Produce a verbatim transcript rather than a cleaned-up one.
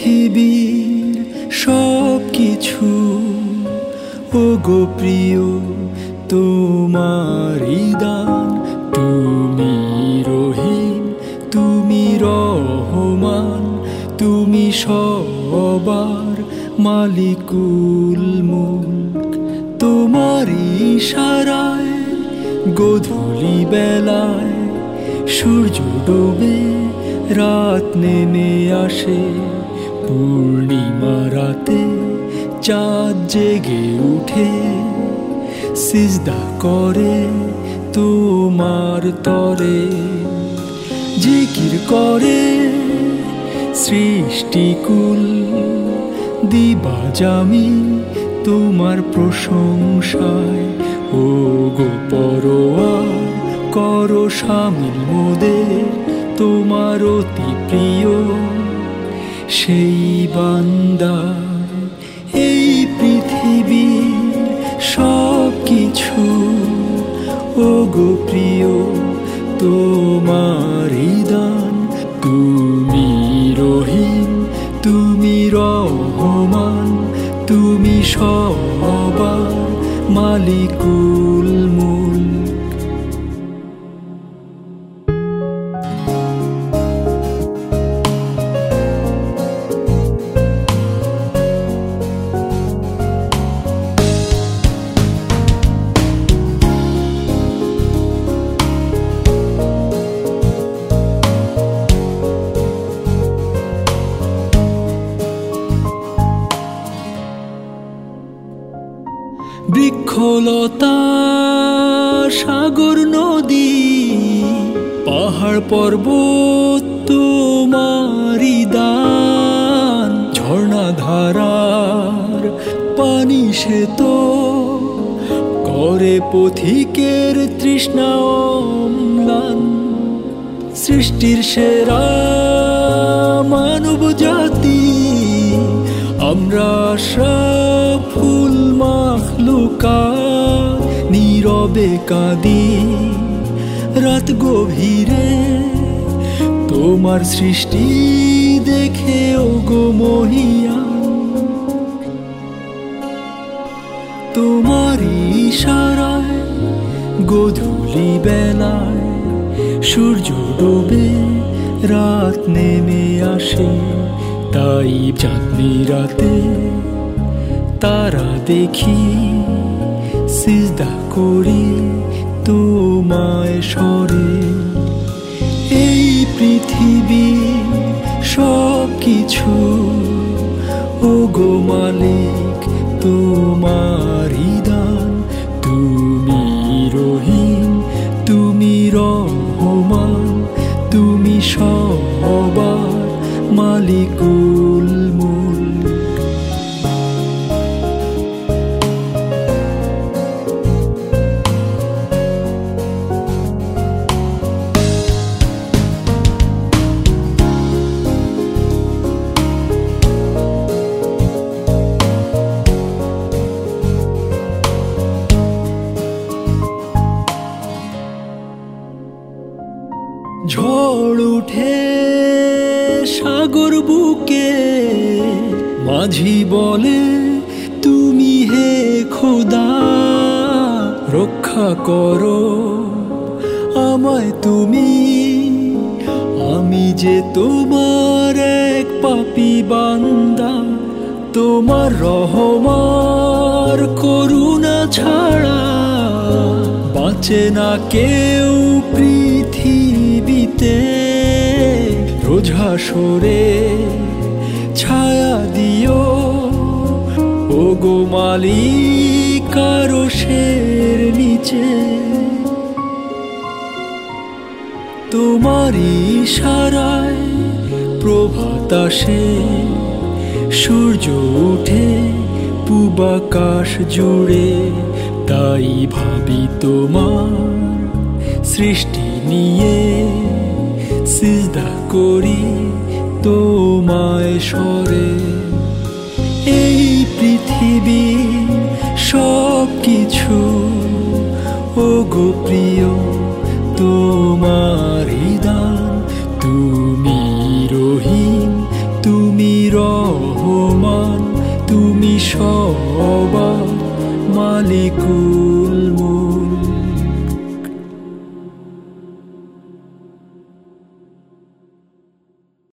পৃথিবীর সব কিছু ওগো প্রিয় তোমারই দান। তুমি রহিম, তুমি রহমান, তুমি সবার মালিকুল মুলক। তোমার ইশারায় গোধূলি বেলায় সূর্য ডোবে, রাত নেমে আসে, পূর্ণিমা রাতে চাঁদ জেগে উঠে, সিজদা করে তোমার তরে, জিকির করে সৃষ্টিকুল। দিবাজামি তোমার প্রশংসায়, ও গো পরোয়ার করো শামিল মোদের তোমার অতি প্রিয় সেই বান্দা। এই পৃথিবীর সব কিছু ওগো প্রিয় তোমারই দান। তুমি রহিম, তুমি রহমান, তুমি সবার মালিকুল মুলক। বৃক্ষলতা সাগর নদী পাহাড় পর্বত তোমারই দান। ঝর্ণা ধারার পানি সে তো করে পথিকের তৃষ্ণা অম্লান। সৃষ্টির সেরা মানব জাতি আমরা আশরাফুল মাখলুকাত, নীরবে কাঁদি রাত গভীরে তোমার সৃষ্টি দেখে ওগো মহিয়ান। তোমার ইশারায় গোধূলি বেলায় সূর্য ডোবে, রাত নেমে আসে, তাই চাঁদনি রাতে তারা দেখি, সিজদা করি তোমায় স্মরে। এই পৃথিবী সব কিছু ওগো মালিক তোমারই দান। তুমি রহিম, তুমি রহমান, তুমি সবার মালিকুল মুলক। ঝড় উঠে সাগর বুকে, মাঝি বলে তুমি হে খোদা, রক্ষা করো আমায় তুমি, আমি যে তোমার এক পাপী বান্দা। তোমার রহমার করুণা ছাড়া বাঁচে না কেউ পৃথিবীতে। রোজ হাসরে ছায়া দিও ওগো মালিক আরশের নিচে। তোমার ইশারায় প্রভাত আসে, সূর্য উঠে পূবাকাশ জুড়ে, তাই ভাবি তোমার সৃষ্টি নিয়ে, সিজদা করি তোমায় স্মরে। এই পৃথিবী সব কিছু ওগো প্রিয় তোমারই দান। তুমি রহিম, তুমি রহমান, সবার মালিকুল